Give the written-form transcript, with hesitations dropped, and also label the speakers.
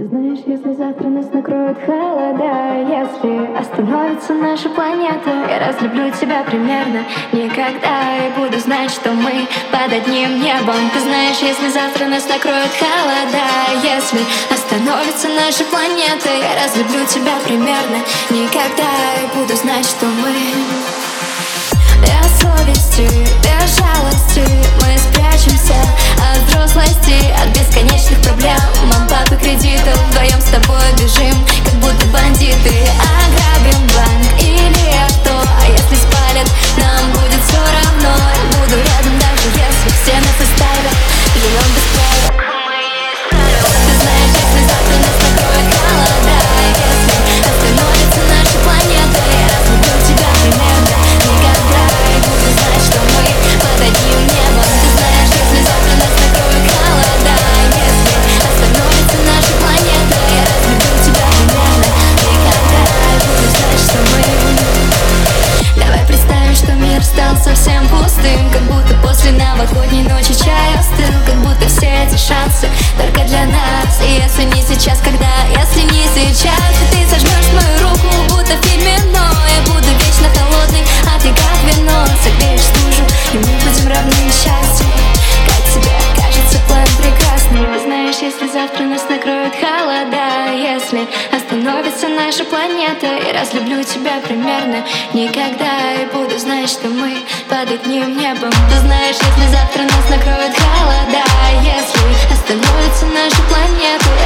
Speaker 1: Ты знаешь, если завтра нас накроет холода, если остановится наша планета, я разлюблю тебя примерно никогда и буду знать, что мы под одним небом. Ты знаешь, если завтра нас накроет холода, если остановится наша планета, я разлюблю тебя примерно никогда и буду знать, что мы без совести, без жалости мы спрячемся от взрослости, от бесконечных проблем. Папы кредитов, вдвоем с тобой бежим, как будто бандиты. Ограбим банк или авто, а если спалят, нам будет все равно. Я буду рядом, даже если все нас оставят. Живем без правил. Ты знаешь, если завтра нас накроет холода, если остановится наша планета, я разлюблю тебя примерно никогда и буду знать, что мы под одним небом. Ты знаешь, если завтра нас накроет холода, если остановится наша планета, я разлюблю тебя примерно никогда и буду знать, что мы. Давай представим, что мир стал совсем пустым, как будто после новогодней ночи чай остыл, как будто все эти шансы только для нас. И если не сейчас, когда? Если не сейчас, ты сожмешь мою руку, будто в фильме, но я буду вечно холодный, а ты как вино согреешь стужу, и мы будем равны счастью. Как тебе кажется план прекрасный? Ты знаешь, если завтра нас накроет холода, если остановится наша планета, я разлюблю тебя примерно никогда и буду знать, что мы под одним небом. Ты знаешь, если завтра нас накроет холода, если остановится наша планета,